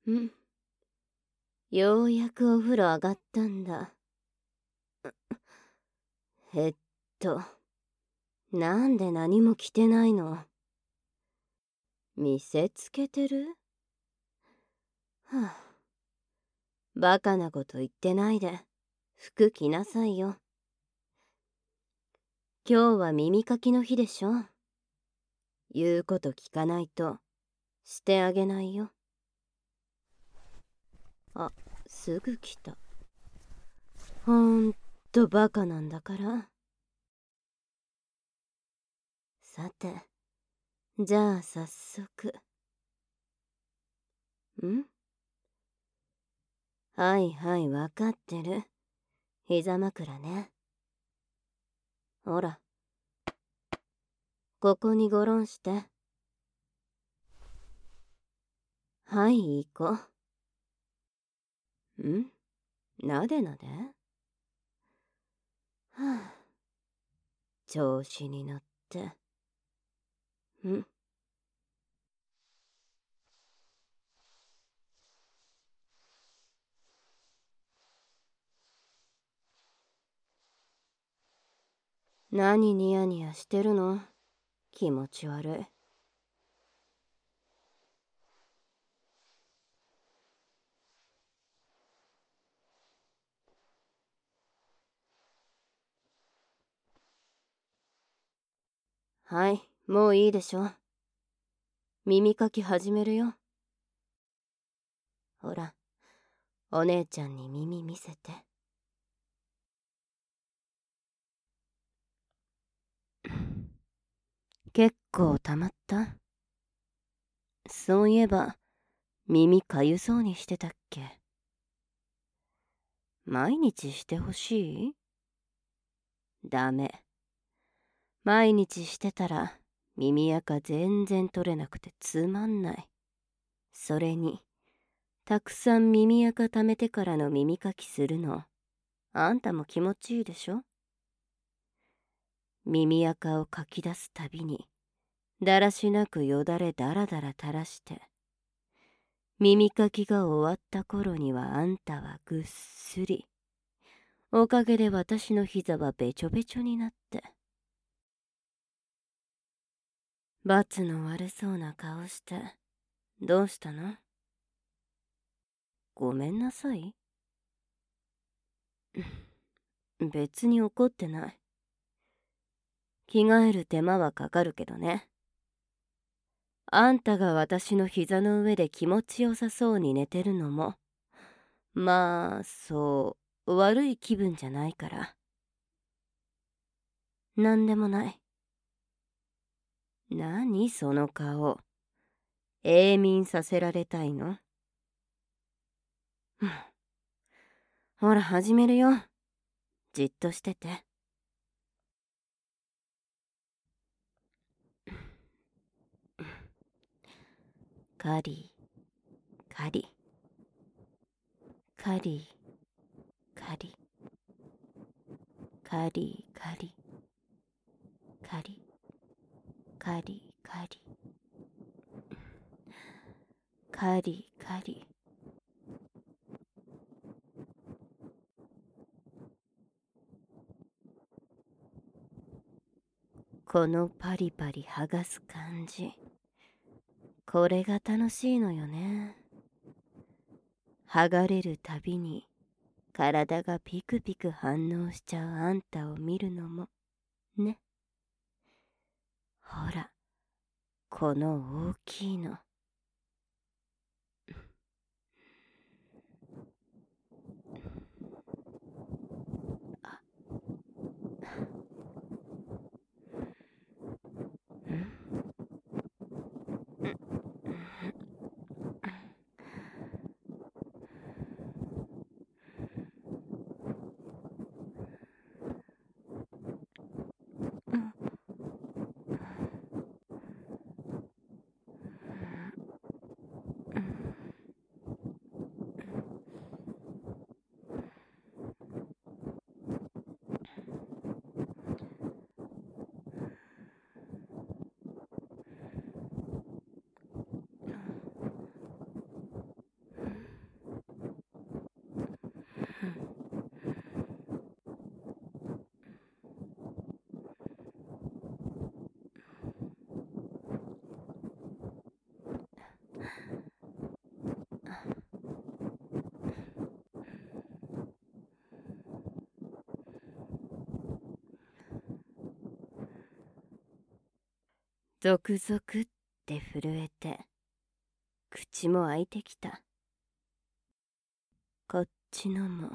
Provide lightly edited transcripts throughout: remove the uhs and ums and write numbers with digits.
ん、ようやくお風呂上がったんだ。えっと、なんで何も着てないの？見せつけてる？はあ、バカなこと言ってないで、服着なさいよ。今日は耳かきの日でしょ。言うこと聞かないと、してあげないよ。あ、すぐ来た。ほんとバカなんだから。さて、じゃあ早速。はいはい、わかってる。膝枕ね。ほら、ここにゴロンして。はい、いい子。なでなで。はあ、調子に乗って。何ニヤニヤしてるの？気持ち悪い。はい、もういいでしょ。耳かき始めるよ。ほら、お姉ちゃんに耳見せて。結構たまった？そういえば、耳かゆそうにしてたっけ？毎日してほしい？ダメ。毎日してたら耳垢全然取れなくてつまんない。それに、たくさん耳垢溜めてからの耳かきするの、あんたも気持ちいいでしょ？耳垢をかき出すたびに、だらしなくよだれだらだら垂らして、耳かきが終わった頃にはあんたはぐっすり。おかげで私の膝はべちょべちょになって。罰の悪そうな顔して、どうしたの？ごめんなさい。別に怒ってない。着替える手間はかかるけどね。あんたが私の膝の上で気持ちよさそうに寝てるのも、まあ、そう、悪い気分じゃないから。なんでもない。何その顔。永眠させられたいの？ほら、始めるよ。じっとしてて。カリカリカリカリカリカリカリカリカリカリカリ。このパリパリ剥がす感じ、これが楽しいのよね。剥がれるたびに体がピクピク反応しちゃうあんたを見るのもね。ほら、この大きいの。 ゾクゾクって震えて口も開いてきた。こっちのも。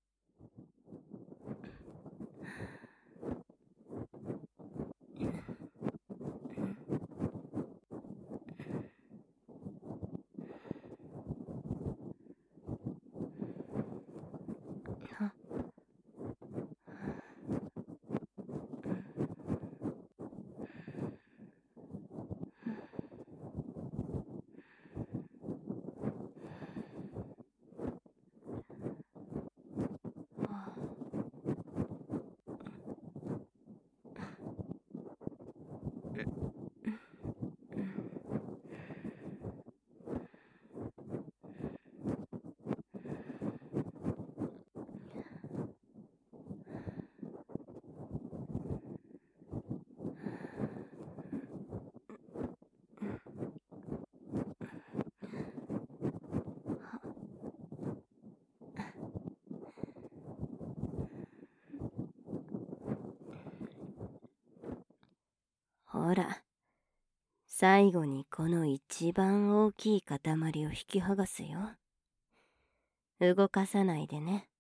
ほら、最後にこの一番大きい塊を引き剥がすよ。動かさないでね。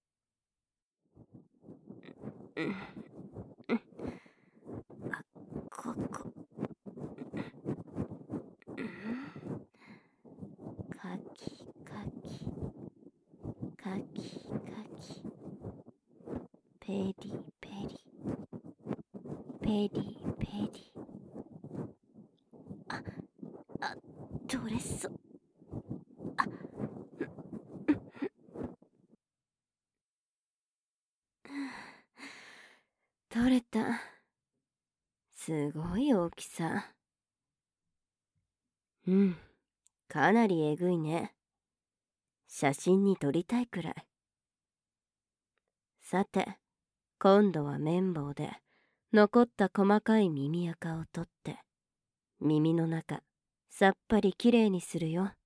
あ、ここ。カキカキカキカキ、ペリペリペリペリ。あ、取れそう。取れた。すごい大きさ。うん、かなりえぐいね。写真に撮りたいくらい。さて、今度は綿棒で残った細かい耳垢を取って、耳の中さっぱりきれいにするよ。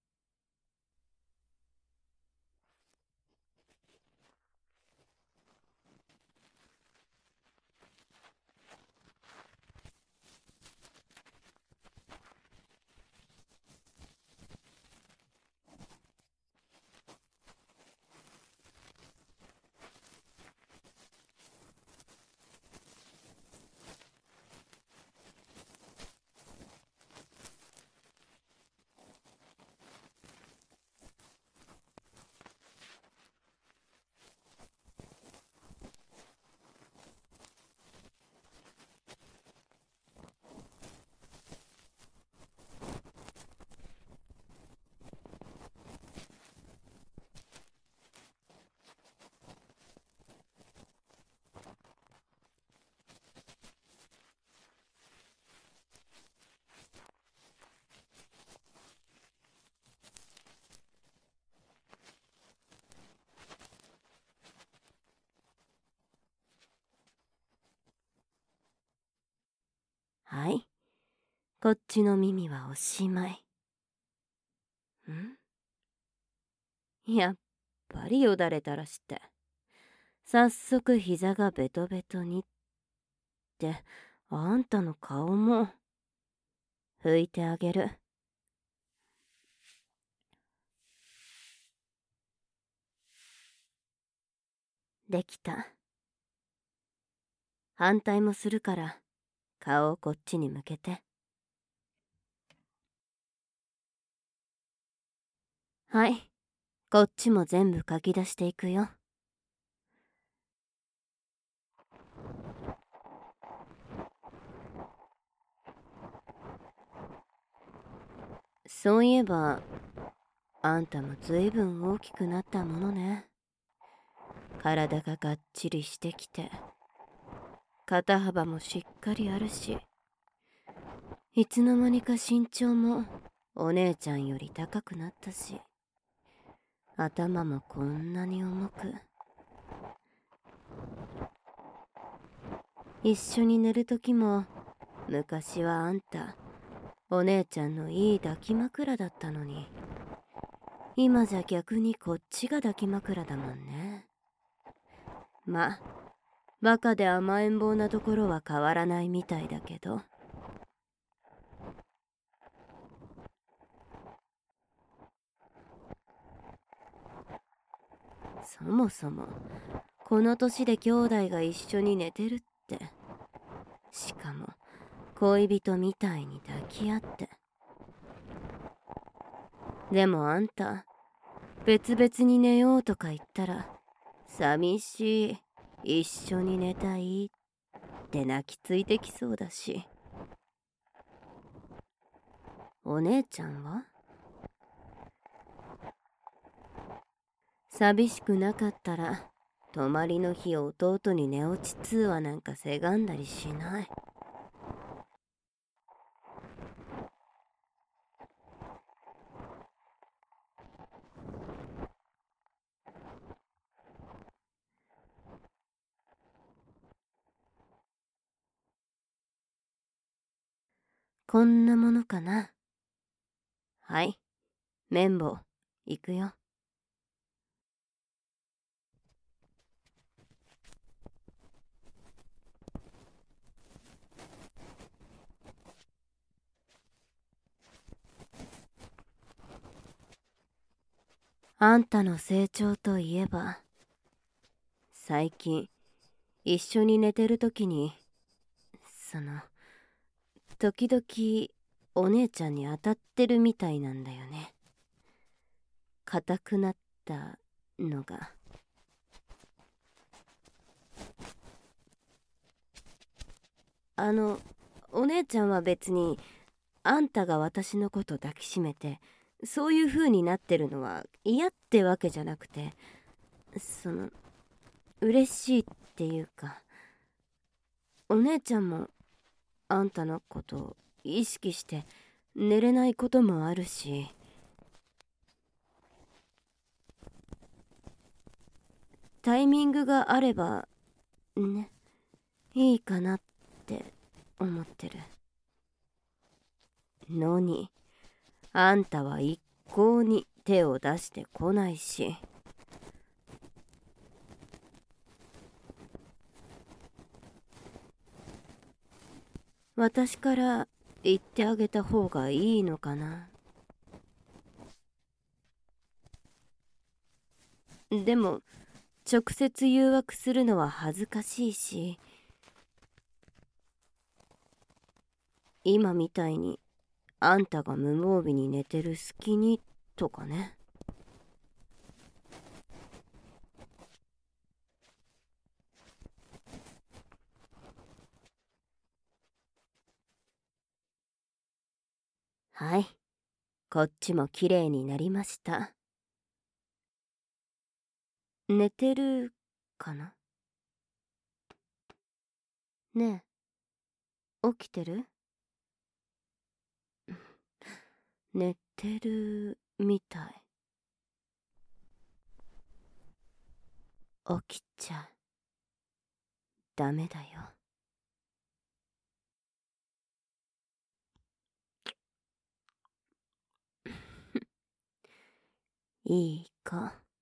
はい、こっちの耳はおしまい。やっぱりよだれたらして。早速膝がベトベトにって、あんたの顔も拭いてあげる。できた。反対もするから顔をこっちに向けて。はい、こっちも全部書き出していくよ。そういえばあんたもずいぶん大きくなったものね。体ががっちりしてきて、肩幅もしっかりあるし、いつの間にか身長もお姉ちゃんより高くなったし、頭もこんなに重く。一緒に寝るときも、昔はあんたお姉ちゃんのいい抱き枕だったのに、今じゃ逆にこっちが抱き枕だもんね。ま、バカで甘えん坊なところは変わらないみたいだけど。 そもそもこの年で兄弟が一緒に寝てるって、しかも恋人みたいに抱き合って。でもあんた別々に寝ようとか言ったら寂しい、一緒に寝たいって泣きついてきそうだし。お姉ちゃんは寂しくなかったら泊まりの日弟に寝落ち通話なんかせがんだりしない。こんなものかな。はい、綿棒行くよ。あんたの成長といえば、最近一緒に寝てる時に時々お姉ちゃんに当たってるみたいなんだよね。硬くなったのが。お姉ちゃんは別にあんたが私のこと抱きしめてそういう風になってるのは嫌ってわけじゃなくて、嬉しいっていうか、お姉ちゃんもあんたのことを意識して寝れないこともあるし、タイミングがあればね、いいかなって思ってるのに、あんたは一向に手を出してこないし。私から言ってあげた方がいいのかな。でも直接誘惑するのは恥ずかしいし、今みたいにあんたが無防備に寝てる隙にとかね。はい、こっちもきれいになりました。寝てるかな。ねえ、起きてる？寝てるみたい。起きちゃダメだよ。いい子。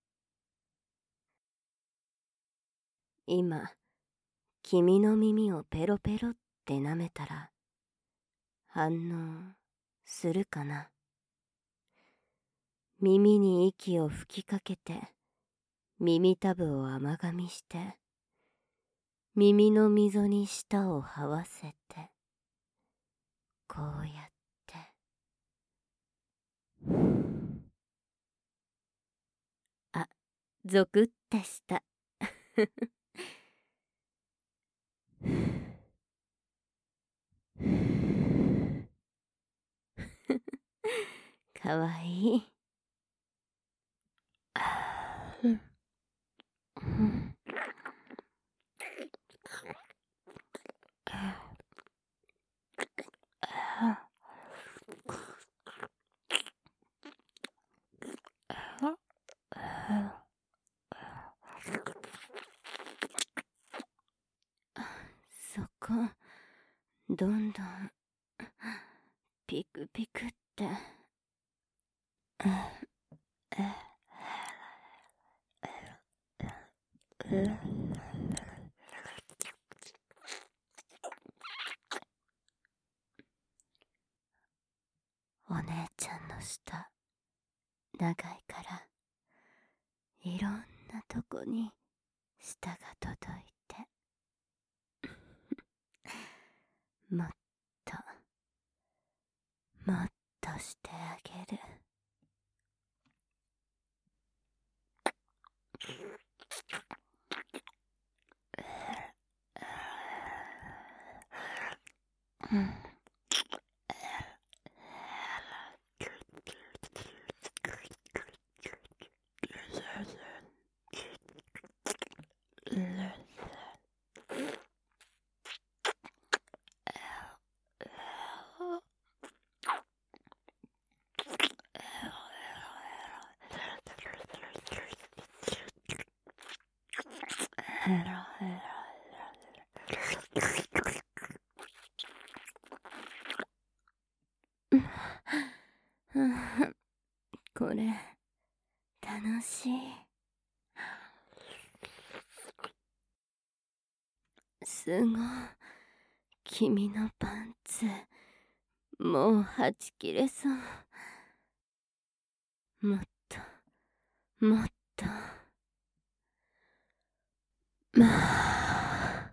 今君の耳をペロペロって舐めたら反応するかな。耳に息を吹きかけて耳たぶを甘噛みして耳の溝に舌を這わせてこうやってあ、ゾクってしたかわいい。そこどんどんピクピクってお姉ちゃんの舌長いからいろんなとこに舌が届いてもっともっとしてあげる。これ楽しい。すごい。君のパンツもうはち切れそう。もっともっと。まあ